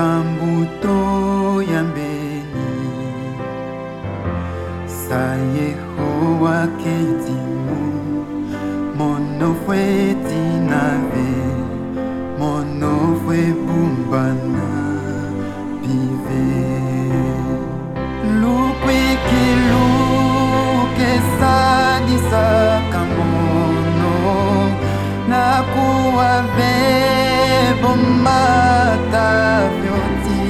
Sambuto yambeni sa Yehowa ketimu monofwe tinave monofwe bumbana pive lukwiki luke sadisa kamono na kuwa vebo mata vyoti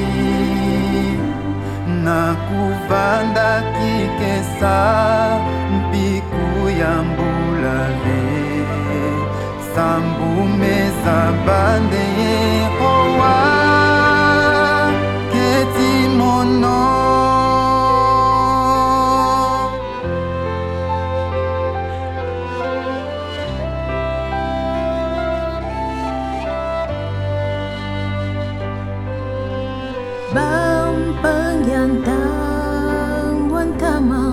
na kuvanda kikesa mpiku ya mbulave sambume za bande Yehowa ketimono Pangyantang wantama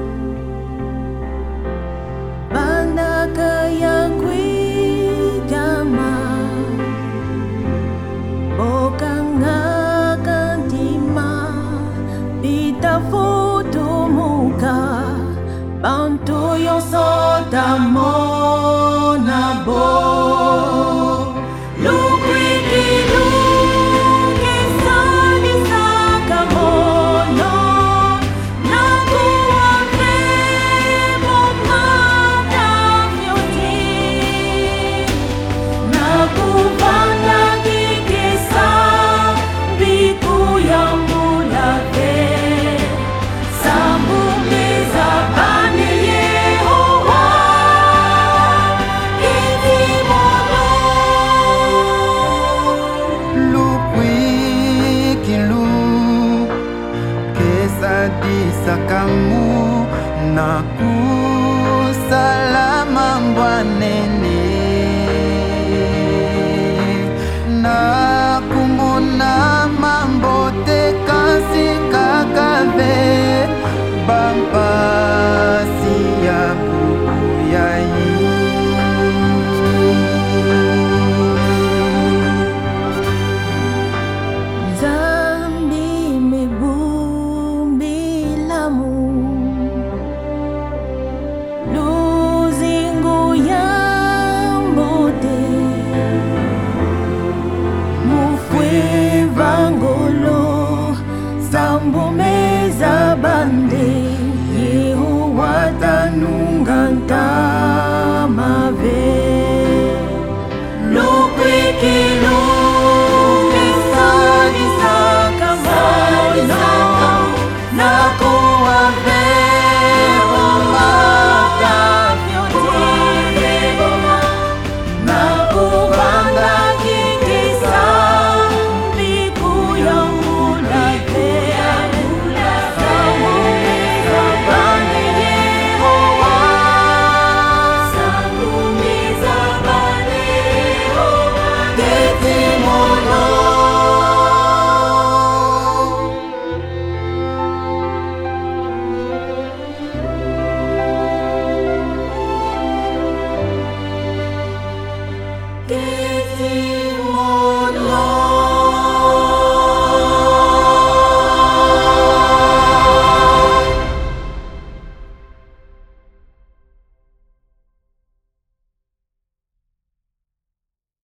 Banda kaya kwigama Bokanga kantima Pita foto muka Bantu yung sota mo na bo kamu naku salama mbwane